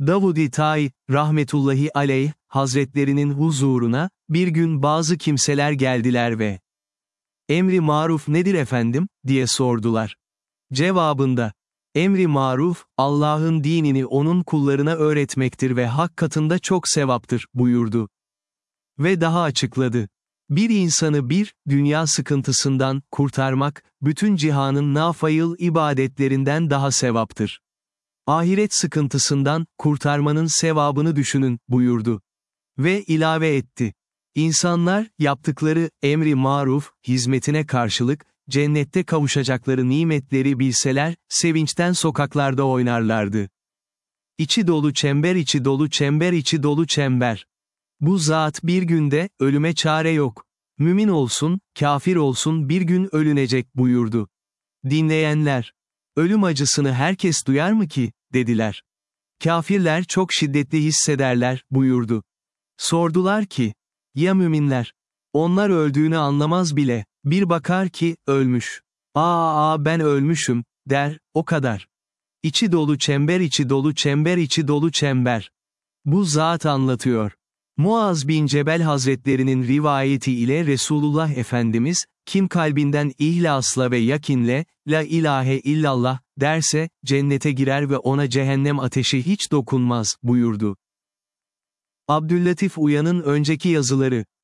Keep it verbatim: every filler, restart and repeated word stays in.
Davud-i Tay, rahmetullahi aleyh, hazretlerinin huzuruna, bir gün bazı kimseler geldiler ve "Emri maruf nedir efendim?" diye sordular. Cevabında, "Emri maruf, Allah'ın dinini onun kullarına öğretmektir ve hak katında çok sevaptır," buyurdu. Ve daha açıkladı. Bir insanı bir, dünya sıkıntısından kurtarmak, bütün cihanın nafayıl ibadetlerinden daha sevaptır. Ahiret sıkıntısından kurtarmanın sevabını düşünün, buyurdu. Ve ilave etti. İnsanlar, yaptıkları emri maruf, hizmetine karşılık, cennette kavuşacakları nimetleri bilseler, sevinçten sokaklarda oynarlardı. İçi dolu çember içi dolu çember içi dolu çember. Bu zat bir günde, ölüme çare yok. Mümin olsun, kafir olsun bir gün ölünecek buyurdu. Dinleyenler, "Ölüm acısını herkes duyar mı ki?" dediler. "Kafirler çok şiddetli hissederler," buyurdu. Sordular ki, "Ya müminler? Onlar öldüğünü anlamaz bile, bir bakar ki, ölmüş. Aa, aa ben ölmüşüm, der, o kadar. İçi dolu çember içi dolu çember içi dolu çember." Bu zat anlatıyor. Muaz bin Cebel Hazretlerinin rivayeti ile Resulullah Efendimiz, kim kalbinden ihlasla ve yakinle, "La ilahe illallah," derse, cennete girer ve ona cehennem ateşi hiç dokunmaz, buyurdu. Abdüllatif Uyan'ın önceki yazıları